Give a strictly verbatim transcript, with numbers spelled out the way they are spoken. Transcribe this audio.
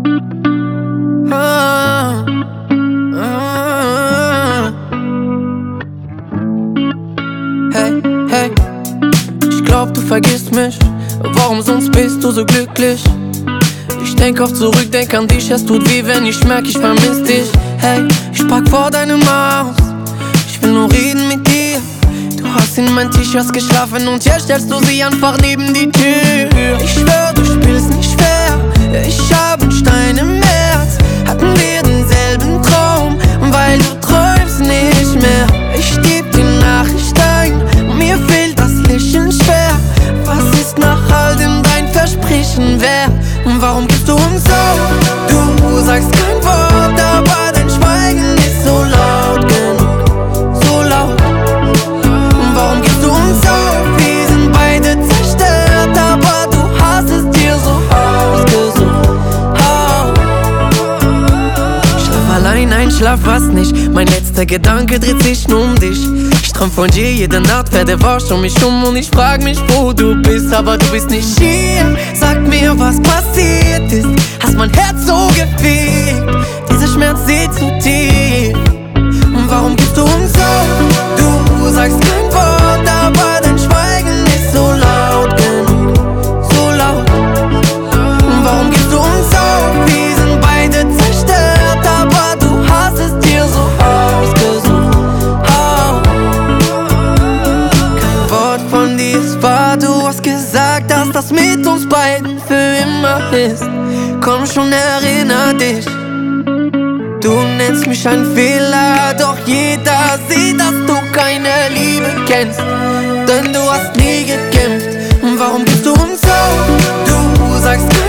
Ah, ah. Hey, hey, ich glaub, du vergisst mich. Warum sonst bist du so glücklich? Ich denk oft zurück, denk an dich, es tut weh, wenn ich merk, ich vermiss dich. Hey, ich park vor deinem Haus, ich will nur reden mit dir. Du hast in mein T-Shirt geschlafen und jetzt stellst du sie einfach neben die Tür. Ich schwör, du spielst nicht fair, ich hab einen Stein im Herz. Hatten wir denselben Traum, weil du träumst nicht mehr. Ich geb die Nachricht ein, mir fehlt das Lächeln schwer. Was ist nach all dem dein Versprechen wert? Warum gibst du uns auf? Du sagst kein Wort, aber dein Schweigen ist so laut genug, so laut. Warum gibst du uns auf? Wir sind beide zerstört, aber du hast es dir so ausgesucht. Oh. Schlaf allein ein, schlaf fast nicht. Mein letzter Gedanke dreht sich nur um dich. Ich träum von dir jede Nacht, werde wasch um mich um und ich frag mich, wo du bist, aber du bist nicht hier. Sag mir, was passiert ist, hast mein Herz so gefickt. Dieser Schmerz sieht zu tief. Und warum gibst du uns auf? Du sagst kein Wort, aber dein Schweigen ist so laut genug, so laut. Und warum gibst du uns auf? Wir sind beide zerstört, aber du hast es dir so ausgesucht. Oh. Kein Wort von dir ist wahr, du hast gesagt, dass das mit uns beiden für immer ist. Komm schon, erinner dich. Du nennst mich ein Fehler, doch jeder sieht, dass du keine Liebe kennst. Denn du hast nie gekämpft. Und warum gibst du uns auf? Du sagst